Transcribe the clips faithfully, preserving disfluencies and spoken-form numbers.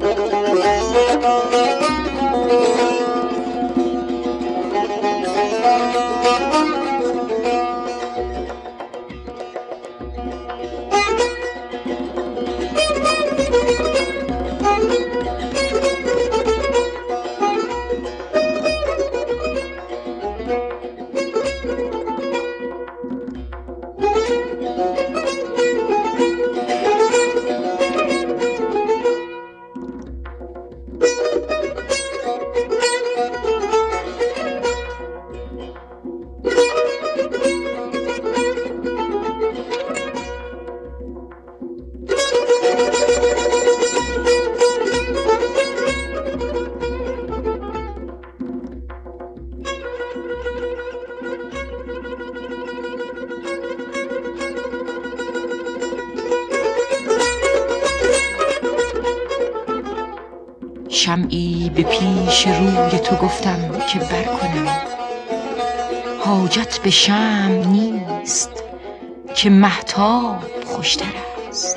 شمعی به پیش روی تو گفتم که برکنم، حاجت به شمع نیست که مهتاب خوشتر است.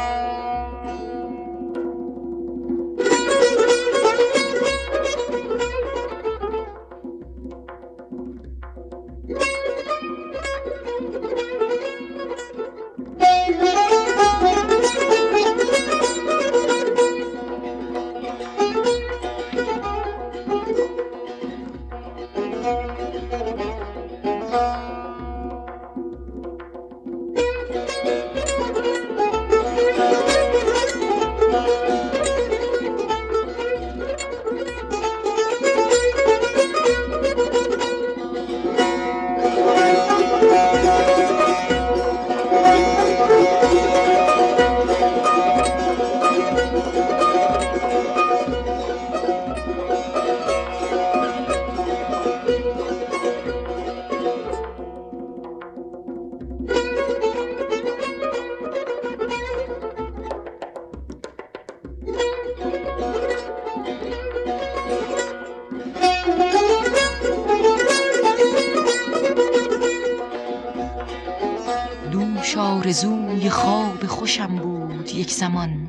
دوش آرزوی خواب خوشم بود یک زمان،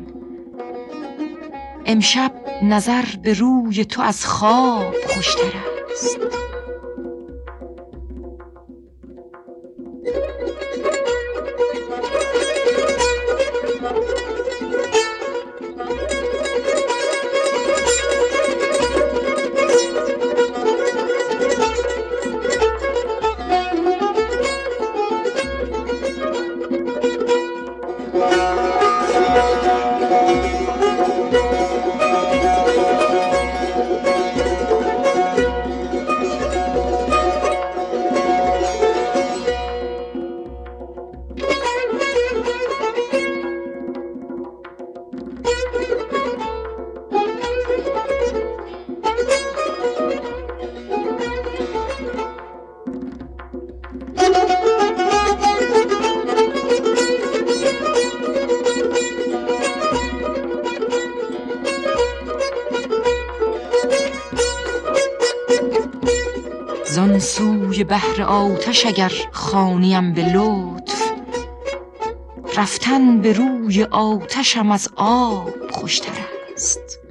امشب نظر به روی تو از خواب خوشتر است. زان سوی بحر آتش اگر خوانیم به لطف، رفتن به روی آتشم از آب خوشتر است.